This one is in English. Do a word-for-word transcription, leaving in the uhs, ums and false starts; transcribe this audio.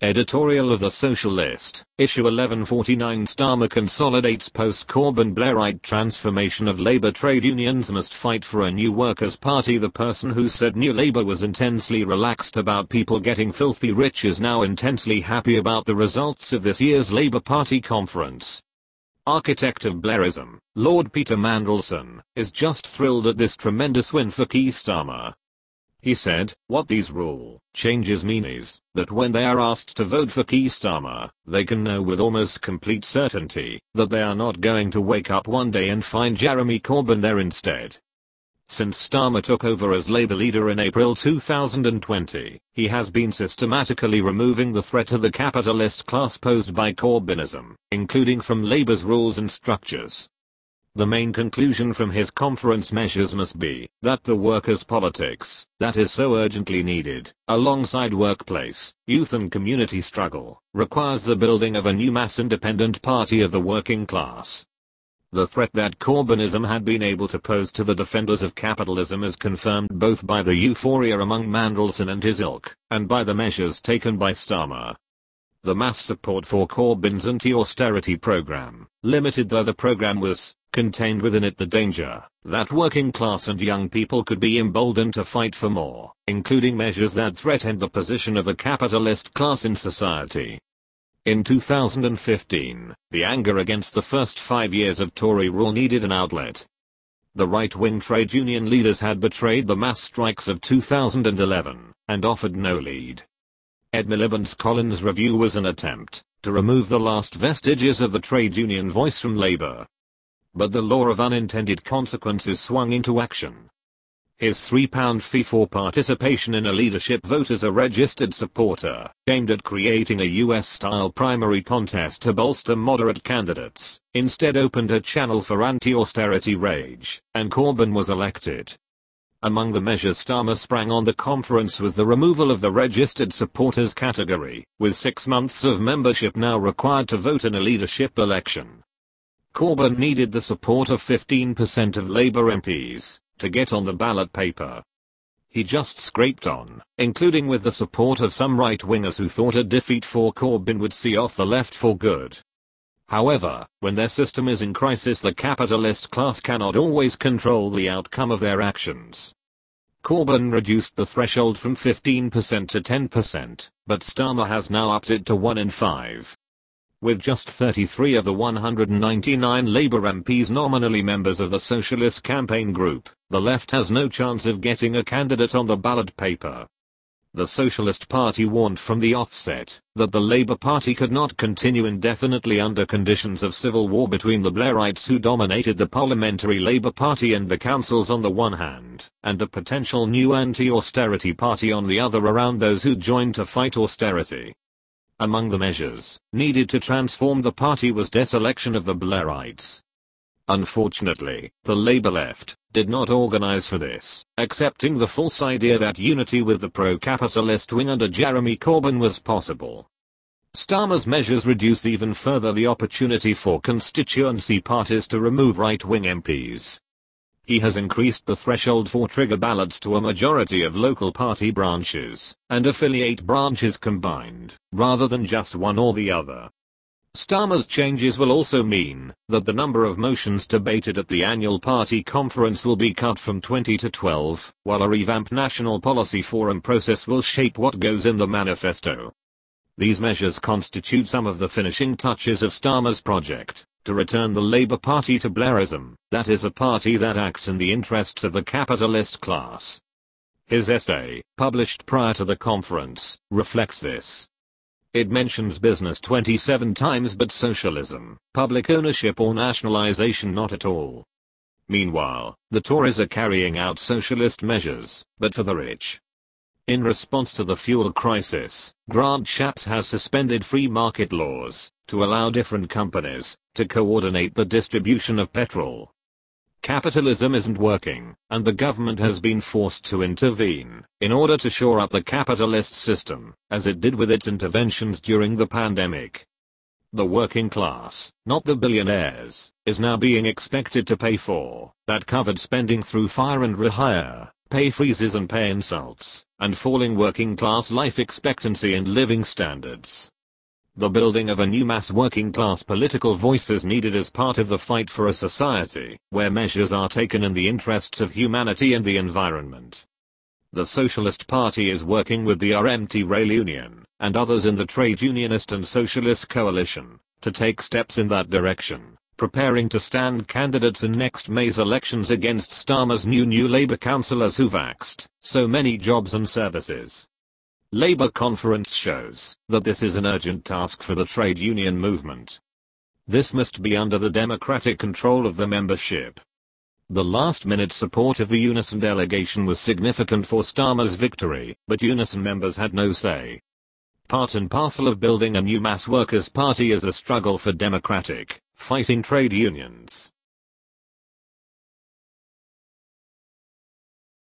Editorial of the Socialist, issue eleven forty-nine. Starmer consolidates post-Corbyn Blairite transformation of Labour. Trade unions must fight for a new Workers' Party. The person who said New Labour was intensely relaxed about people getting filthy rich is now intensely happy about the results of this year's Labour Party conference. Architect of Blairism, Lord Peter Mandelson, is just thrilled at this tremendous win for Keir Starmer. He said, "What these rule changes mean is that when they are asked to vote for Keir Starmer, they can know with almost complete certainty that they are not going to wake up one day and find Jeremy Corbyn there instead." Since Starmer took over as Labour leader in April two thousand twenty, he has been systematically removing the threat to the capitalist class posed by Corbynism, including from Labour's rules and structures. The main conclusion from his conference measures must be that the workers' politics that is so urgently needed, alongside workplace, youth and community struggle, requires the building of a new mass independent party of the working class. The threat that Corbynism had been able to pose to the defenders of capitalism is confirmed both by the euphoria among Mandelson and his ilk, and by the measures taken by Starmer. The mass support for Corbyn's anti-austerity program, limited though the program was, contained within it the danger that working class and young people could be emboldened to fight for more, including measures that threatened the position of the capitalist class in society. In two thousand fifteen, the anger against the first five years of Tory rule needed an outlet. The right-wing trade union leaders had betrayed the mass strikes of two thousand eleven, and offered no lead. Ed Miliband's Collins Review was an attempt to remove the last vestiges of the trade union voice from Labour. But the law of unintended consequences swung into action. His three pound fee for participation in a leadership vote as a registered supporter, aimed at creating a U S-style primary contest to bolster moderate candidates, instead opened a channel for anti-austerity rage, and Corbyn was elected. Among the measures Starmer sprang on the conference was the removal of the registered supporters category, with six months of membership now required to vote in a leadership election. Corbyn needed the support of fifteen percent of Labour M Ps to get on the ballot paper. He just scraped on, including with the support of some right-wingers who thought a defeat for Corbyn would see off the left for good. However, when their system is in crisis, the capitalist class cannot always control the outcome of their actions. Corbyn reduced the threshold from fifteen percent to ten percent, but Starmer has now upped it to one in five. With just thirty-three of the one hundred ninety-nine Labour M Ps nominally members of the Socialist Campaign Group, the left has no chance of getting a candidate on the ballot paper. The Socialist Party warned from the offset that the Labour Party could not continue indefinitely under conditions of civil war between the Blairites who dominated the Parliamentary Labour Party and the councils on the one hand, and a potential new anti-austerity party on the other around those who joined to fight austerity. Among the measures needed to transform the party was deselection of the Blairites. Unfortunately, the Labour left did not organise for this, accepting the false idea that unity with the pro-capitalist wing under Jeremy Corbyn was possible. Starmer's measures reduce even further the opportunity for constituency parties to remove right-wing M Ps. He has increased the threshold for trigger ballots to a majority of local party branches, and affiliate branches combined, rather than just one or the other. Starmer's changes will also mean that the number of motions debated at the annual party conference will be cut from twenty to twelve, while a revamped National Policy Forum process will shape what goes in the manifesto. These measures constitute some of the finishing touches of Starmer's project to return the Labour Party to Blairism, that is, a party that acts in the interests of the capitalist class. His essay, published prior to the conference, reflects this. It mentions business twenty-seven times but socialism, public ownership or nationalisation not at all. Meanwhile, the Tories are carrying out socialist measures, but for the rich. In response to the fuel crisis, Grant Shapps has suspended free market laws to allow different companies to coordinate the distribution of petrol. Capitalism isn't working, and the government has been forced to intervene in order to shore up the capitalist system, as it did with its interventions during the pandemic. The working class, not the billionaires, is now being expected to pay for that covered spending through fire and rehire, pay freezes and pay insults. and falling working class life expectancy and living standards. The building of a new mass working class political voice is needed as part of the fight for a society where measures are taken in the interests of humanity and the environment. The Socialist Party is working with the R M T Rail Union and others in the trade unionist and socialist coalition to take steps in that direction, preparing to stand candidates in next May's elections against Starmer's new new Labour councillors who've axed so many jobs and services. Labour conference shows that this is an urgent task for the trade union movement. This must be under the democratic control of the membership. The last-minute support of the Unison delegation was significant for Starmer's victory, but Unison members had no say. Part and parcel of building a new mass workers' party is a struggle for democratic, fighting trade unions.